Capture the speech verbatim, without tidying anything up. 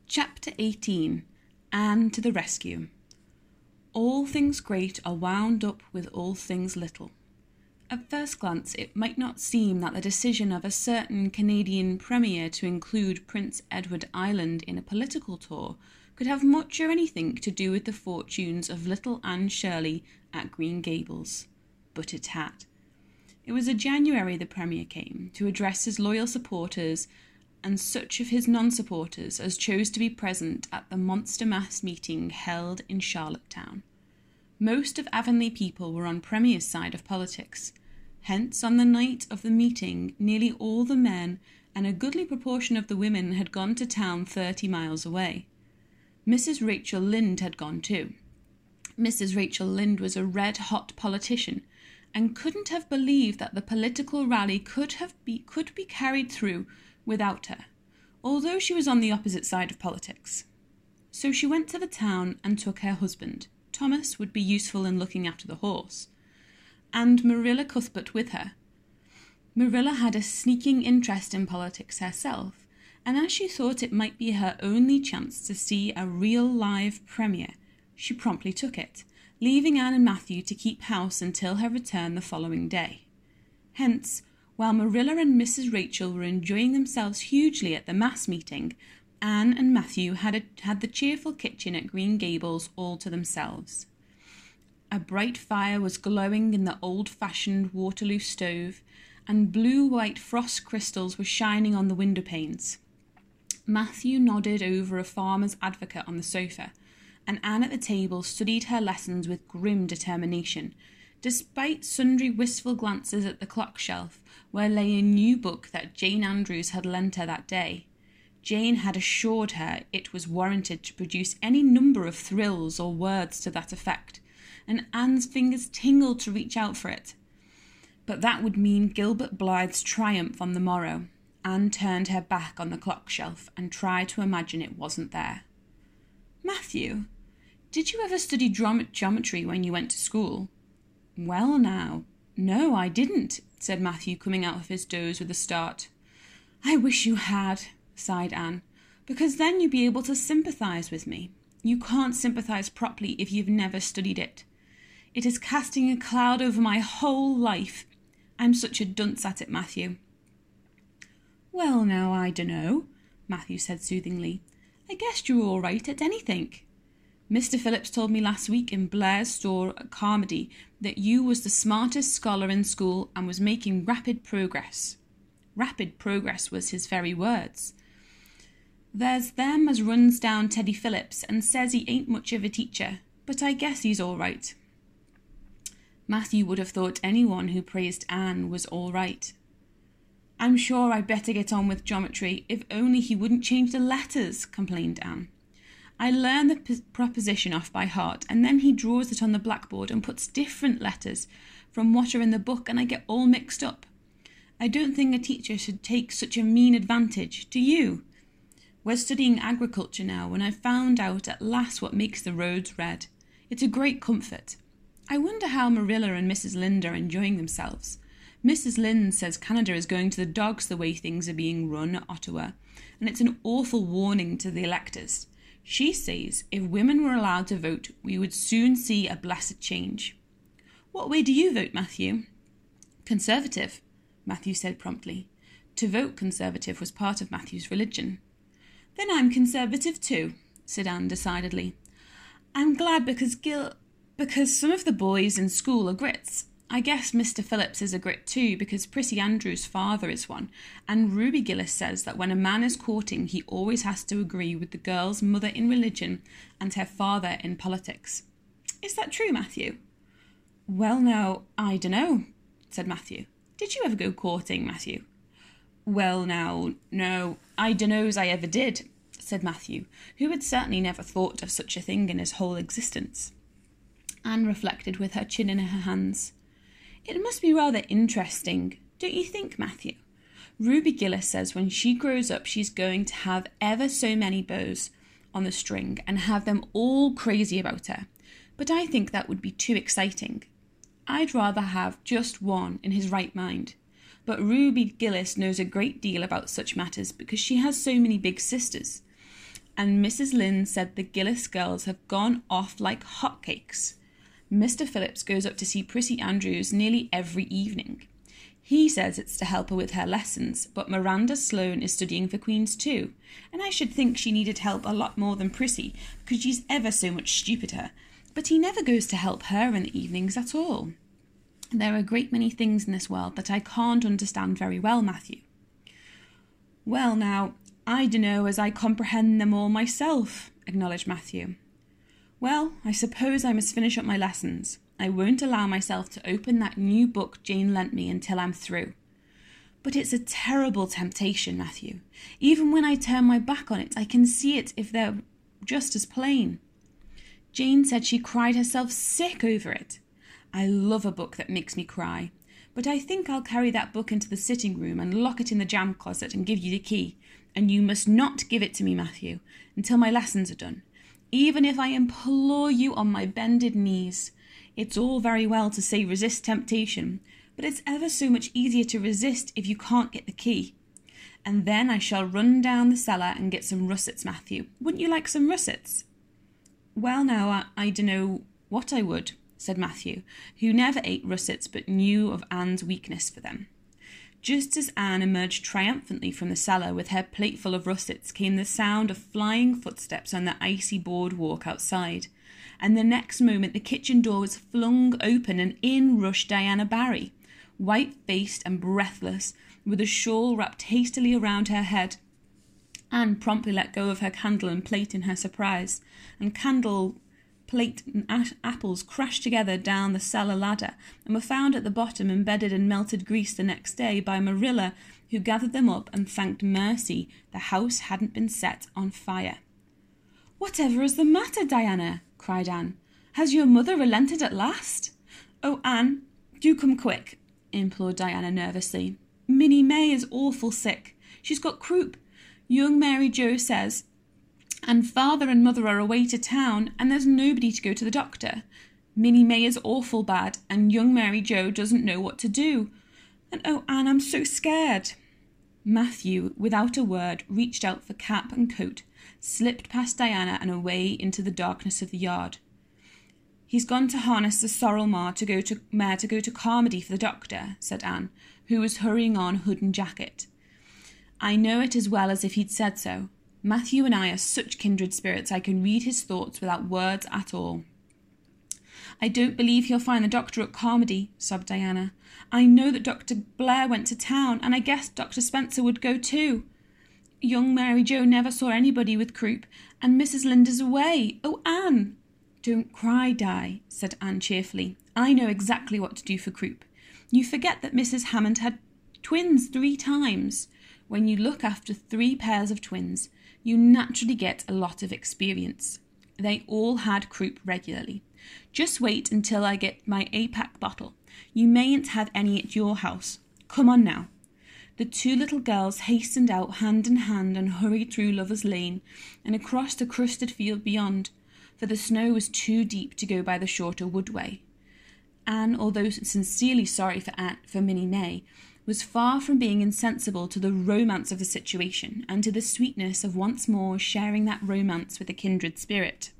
Chapter eighteen. Anne to the Rescue. All things great are wound up with all things little. At first glance, it might not seem that the decision of a certain Canadian premier to include Prince Edward Island in a political tour could have much or anything to do with the fortunes of little Anne Shirley at Green Gables. But it had. It was in January the premier came to address his loyal supporters and such of his non-supporters as chose to be present at the monster mass meeting held in Charlottetown. Most of Avonlea people were on Premier's side of politics. Hence, on the night of the meeting, nearly all the men and a goodly proportion of the women had gone to town thirty miles away. Missus Rachel Lynde had gone too. Missus Rachel Lynde was a red-hot politician and couldn't have believed that the political rally could have be, could be carried through without her, although she was on the opposite side of politics. So she went to the town and took her husband. Thomas would be useful in looking after the horse, and Marilla Cuthbert with her. Marilla had a sneaking interest in politics herself, and as she thought it might be her only chance to see a real live premier, she promptly took it, leaving Anne and Matthew to keep house until her return the following day. Hence, while Marilla and Missus Rachel were enjoying themselves hugely at the mass meeting, Anne and Matthew had, a, had the cheerful kitchen at Green Gables all to themselves. A bright fire was glowing in the old-fashioned Waterloo stove, and blue-white frost crystals were shining on the window panes. Matthew nodded over a farmer's advocate on the sofa, and Anne at the table studied her lessons with grim determination, despite sundry wistful glances at the clock shelf, where lay a new book that Jane Andrews had lent her that day. Jane had assured her it was warranted to produce any number of thrills or words to that effect, and Anne's fingers tingled to reach out for it. But that would mean Gilbert Blythe's triumph on the morrow. Anne turned her back on the clock shelf and tried to imagine it wasn't there. "Matthew, did you ever study drom- geometry when you went to school?" "Well now, no, I didn't," said Matthew, coming out of his doze with a start. "I wish you had," sighed Anne, "because then you'd be able to sympathise with me. You can't sympathise properly if you've never studied it. It is casting a cloud over my whole life. I'm such a dunce at it, Matthew." "Well now, I dunno," Matthew said soothingly. "I guess you're all right at anything. Mister Phillips told me last week in Blair's store at Carmody that you was the smartest scholar in school and was making rapid progress. Rapid progress was his very words. There's them as runs down Teddy Phillips and says he ain't much of a teacher, but I guess he's all right." Matthew would have thought anyone who praised Anne was all right. "I'm sure I'd better get on with geometry if only he wouldn't change the letters," complained Anne. "I learn the p- proposition off by heart, and then he draws it on the blackboard and puts different letters from what are in the book, and I get all mixed up. I don't think a teacher should take such a mean advantage, do you? We're studying agriculture now, and I've found out at last what makes the roads red. It's a great comfort. I wonder how Marilla and Missus Lynde are enjoying themselves. Missus Lynde says Canada is going to the dogs the way things are being run at Ottawa, and it's an awful warning to the electors. She says if women were allowed to vote, we would soon see a blessed change." "What way do you vote, Matthew?" "Conservative," Matthew said promptly. To vote Conservative was part of Matthew's religion. "Then I'm Conservative too," said Anne decidedly. "I'm glad because Gil... because some of the boys in school are Grits. I guess Mister Phillips is a Grit too, because Prissy Andrews' father is one, and Ruby Gillis says that when a man is courting, he always has to agree with the girl's mother in religion and her father in politics. Is that true, Matthew?" "Well, now, I dunno," said Matthew. "Did you ever go courting, Matthew?" "Well, now, no, I dunno's I ever did," said Matthew, who had certainly never thought of such a thing in his whole existence. Anne reflected with her chin in her hands. "It must be rather interesting, don't you think, Matthew? Ruby Gillis says when she grows up she's going to have ever so many bows on the string and have them all crazy about her. But I think that would be too exciting. I'd rather have just one in his right mind. But Ruby Gillis knows a great deal about such matters because she has so many big sisters. and Missus Lynn said the Gillis girls have gone off like hotcakes. Mister Phillips goes up to see Prissy Andrews nearly every evening. He says it's to help her with her lessons, but Miranda Sloane is studying for Queen's too, and I should think she needed help a lot more than Prissy, because she's ever so much stupider. But he never goes to help her in the evenings at all. There are a great many things in this world that I can't understand very well, Matthew. Well now, I dunno as I comprehend them all myself, acknowledged Matthew. Well, I suppose I must finish up my lessons. I won't allow myself to open that new book Jane lent me until I'm through. But it's a terrible temptation, Matthew. Even when I turn my back on it, I can see it if they're just as plain. Jane said she cried herself sick over it. I love a book that makes me cry, but I think I'll carry that book into the sitting room and lock it in the jam closet and give you the key, and you must not give it to me, Matthew, until my lessons are done, even if I implore you on my bended knees. It's all very well to say resist temptation, but it's ever so much easier to resist if you can't get the key. And then I shall run down the cellar and get some russets, Matthew. Wouldn't you like some russets? Well now, I, I dunno what I would, said Matthew, who never ate russets but knew of Anne's weakness for them. Just as Anne emerged triumphantly from the cellar with her plateful of russets came the sound of flying footsteps on the icy boardwalk outside, and the next moment the kitchen door was flung open and in rushed Diana Barry, white-faced and breathless, with a shawl wrapped hastily around her head. Anne promptly let go of her candle and plate in her surprise, and candle, plate and a- apples crashed together down the cellar ladder and were found at the bottom embedded in melted grease the next day by Marilla, who gathered them up and thanked mercy the house hadn't been set on fire. "Whatever is the matter, Diana?" cried Anne. "Has your mother relented at last?" "Oh, Anne, do come quick," implored Diana nervously. "Minnie May is awful sick. She's got croup. Young Mary Joe says, and father and mother are away to town, and there's nobody to go to the doctor. Minnie May is awful bad, and young Mary Joe doesn't know what to do. And oh, Anne, I'm so scared." Matthew, without a word, reached out for cap and coat, slipped past Diana and away into the darkness of the yard. "He's gone to harness the sorrel mare to go to mare to go to Carmody for the doctor," said Anne, who was hurrying on hood and jacket. "I know it as well as if he'd said so. Matthew and I are such kindred spirits I can read his thoughts without words at all." "I don't believe he'll find the doctor at Carmody," sobbed Diana. "I know that Doctor Blair went to town, and I guess Doctor Spencer would go too. Young Mary Joe never saw anybody with croup, and Missus Linda's away. Oh, Anne!" "Don't cry, Di," said Anne cheerfully. "I know exactly what to do for croup. You forget that Missus Hammond had twins three times. When you look after three pairs of twins, you naturally get a lot of experience. They all had croup regularly. Just wait until I get my A PAC bottle. You mayn't have any at your house. Come on now." The two little girls hastened out hand in hand and hurried through Lover's Lane and across the crusted field beyond, for the snow was too deep to go by the shorter woodway. Anne, although sincerely sorry for Aunt, for Minnie May, was far from being insensible to the romance of the situation and to the sweetness of once more sharing that romance with a kindred spirit.